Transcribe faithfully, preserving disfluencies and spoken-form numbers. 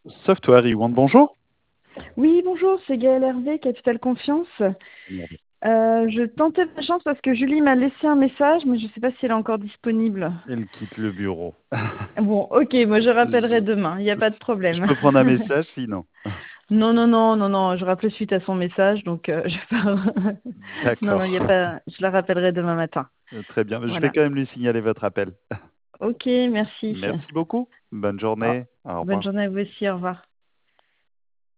Software One, bonjour. Oui, bonjour, c'est Gaëlle Hervé, Capital Confiance. Euh, je tentais ma chance parce que Julie m'a laissé un message, mais je ne sais pas si elle est encore disponible. Elle quitte le bureau. Bon, ok, moi je rappellerai Je, demain, il n'y a pas de je problème. peux prendre un message sinon. Non, non, non, non, non, je rappelais suite à son message, donc euh, je pars. Non, non, il D'accord. n'y a pas. Je la rappellerai demain matin. Euh, Très bien. Je vais Voilà. quand même lui signaler votre appel. Ok, merci. Merci beaucoup. Bonne Oh, journée. Au bonne revoir. journée à vous aussi, au revoir.